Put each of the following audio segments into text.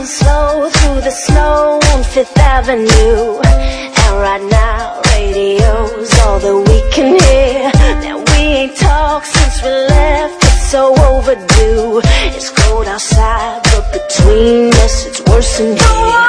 cruising slow through the snow on Fifth Avenue. And right now, radio's all that we can hear. Now we ain't talked since we left, it's so overdue. It's cold outside, but between us it's worse than here.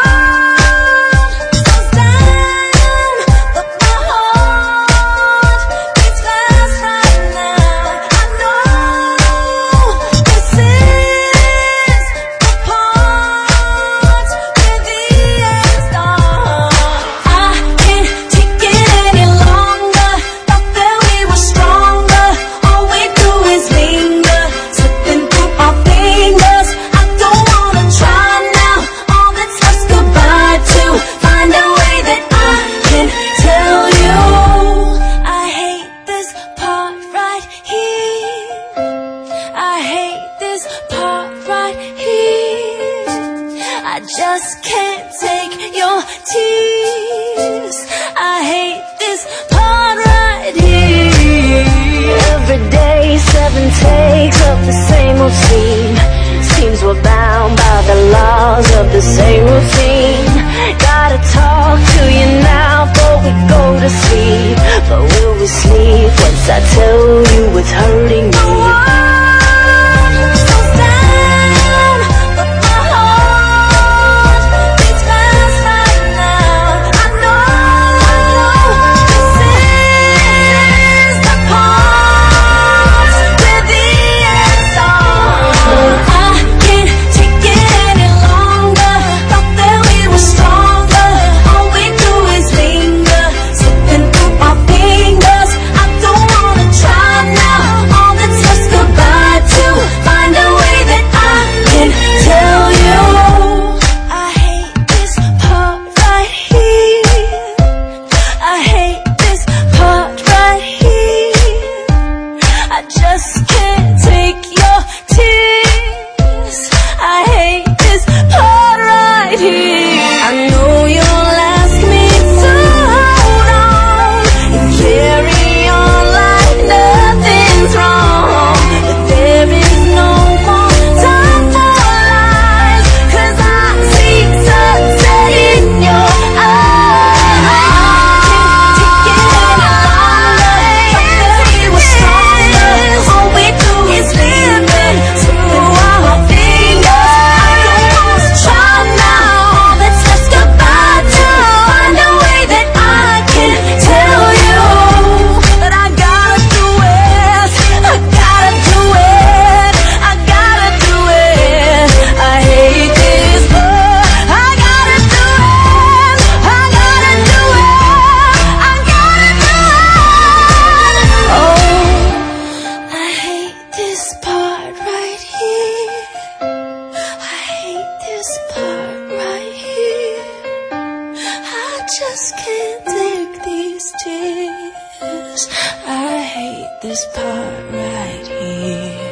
I just can't take your tears. I hate this part right here. Every day, 7 takes of the same old scene. Seems we're bound by the laws of the same routine. Gotta talk to you now before we go to sleep. But will we sleep once I tell you what's hurting me? Just can't take your tears. I hate this part right here. I know you'll ask me to hold on and carry on like nothing's wrong, but there is no more time for lies, 'cause I see sunset in your eyes. I can't take it any longer. We were stronger. All we do is living through our fingers. I don't want to try now. Let's just goodbye to find a way that I can tell you that I gotta do it. I gotta do it. I gotta do it. I hate this, but I gotta do it. I gotta do it. I gotta do it. Oh, I hate this part right here. I hate this part right here. I just can't take these tears. I hate this part right here.